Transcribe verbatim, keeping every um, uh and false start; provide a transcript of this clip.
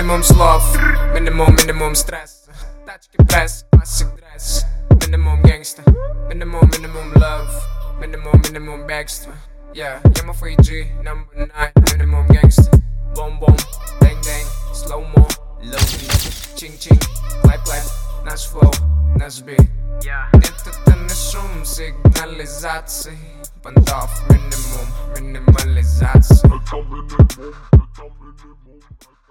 minimum slav. Minimum, minimum stress. Tački press, classic dress. Minimum gangsta. Minimum, minimum love. Minimum, minimum backster. Yeah, Yama for G, number nine. Minimum gangsta. Boom, boom, bang, bang. Slow mo, low beat. Ching, ching, clap, clap. Nasz flow, nasz beat. Yeah. Inte ten är som signalisation. Bandaf, minimum, minimalisation.